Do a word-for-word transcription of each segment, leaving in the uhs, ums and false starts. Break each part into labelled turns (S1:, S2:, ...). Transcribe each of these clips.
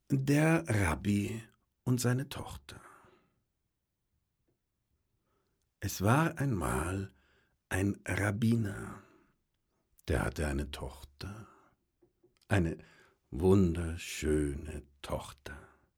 S1: Der Rabbi und seine Tochter. Es war einmal ein Rabbiner, der hatte eine Tochter, eine wunderschöne Tochter.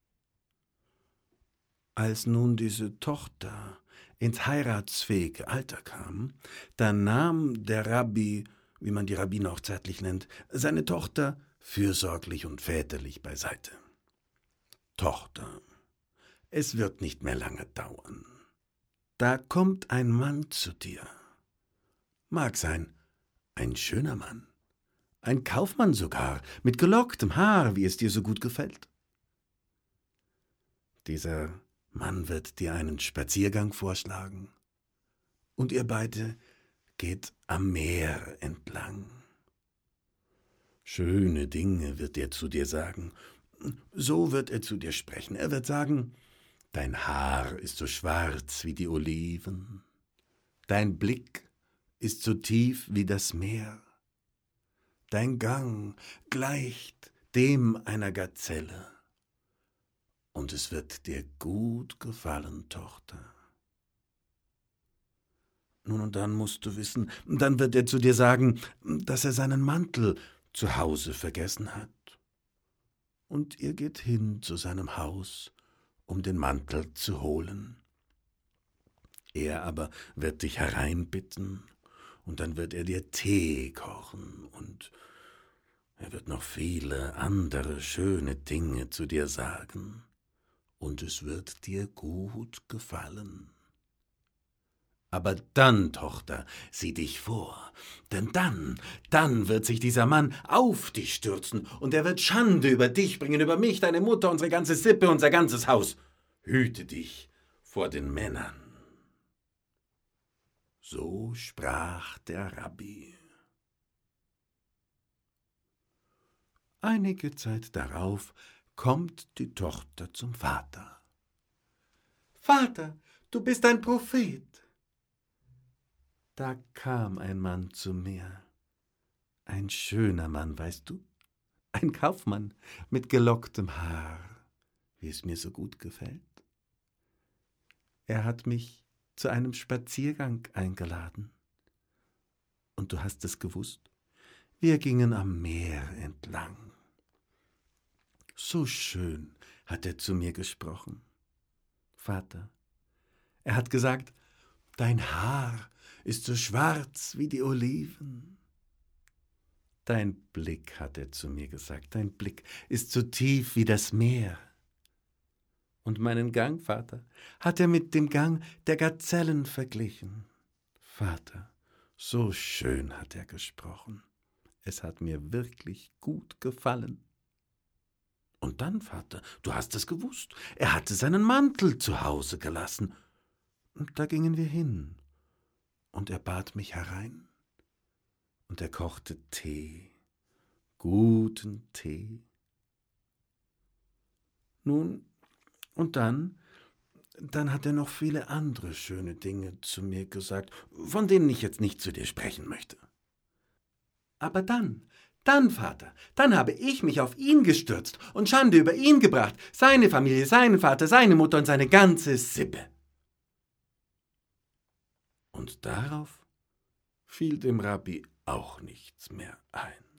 S1: Als nun diese Tochter ins heiratsfähige Alter kam, da nahm der Rabbi, wie man die Rabbiner auch zärtlich nennt, seine Tochter fürsorglich und väterlich beiseite. Tochter, es wird nicht mehr lange dauern. Da kommt ein Mann zu dir. Mag sein, ein schöner Mann, ein Kaufmann sogar, mit gelocktem Haar, wie es dir so gut gefällt. Dieser Mann wird dir einen Spaziergang vorschlagen, und ihr beide geht am Meer entlang. Schöne Dinge wird er zu dir sagen, so wird er zu dir sprechen. Er wird sagen, dein Haar ist so schwarz wie die Oliven, dein Blick ist so tief wie das Meer, dein Gang gleicht dem einer Gazelle, und es wird dir gut gefallen, Tochter. Nun und dann musst du wissen, dann wird er zu dir sagen, dass er seinen Mantel zu Hause vergessen hat. Und ihr geht hin zu seinem Haus, um den Mantel zu holen. Er aber wird dich hereinbitten, und dann wird er dir Tee kochen, und er wird noch viele andere schöne Dinge zu dir sagen, und es wird dir gut gefallen. Aber dann, Tochter, sieh dich vor, denn dann, dann wird sich dieser Mann auf dich stürzen, und er wird Schande über dich bringen, über mich, deine Mutter, unsere ganze Sippe, unser ganzes Haus. Hüte dich vor den Männern. So sprach der Rabbi. Einige Zeit darauf kommt die Tochter zum Vater. »Vater, du bist ein Prophet!« Da kam ein Mann zu mir, ein schöner Mann, weißt du, ein Kaufmann mit gelocktem Haar, wie es mir so gut gefällt. Er hat mich zu einem Spaziergang eingeladen. Und du hast es gewusst, wir gingen am Meer entlang. So schön hat er zu mir gesprochen. Vater, er hat gesagt, dein Haar ist so schwarz wie die Oliven. Dein Blick, hat er zu mir gesagt, dein Blick ist so tief wie das Meer. Und meinen Gang, Vater, hat er mit dem Gang der Gazellen verglichen. Vater, so schön hat er gesprochen. Es hat mir wirklich gut gefallen. Und dann, Vater, du hast es gewusst, er hatte seinen Mantel zu Hause gelassen. Und da gingen wir hin. Und er bat mich herein, und er kochte Tee, guten Tee. Nun, und dann, dann hat er noch viele andere schöne Dinge zu mir gesagt, von denen ich jetzt nicht zu dir sprechen möchte. Aber dann, dann, Vater, dann habe ich mich auf ihn gestürzt und Schande über ihn gebracht, seine Familie, seinen Vater, seine Mutter und seine ganze Sippe. Und darauf fiel dem Rabbi auch nichts mehr ein.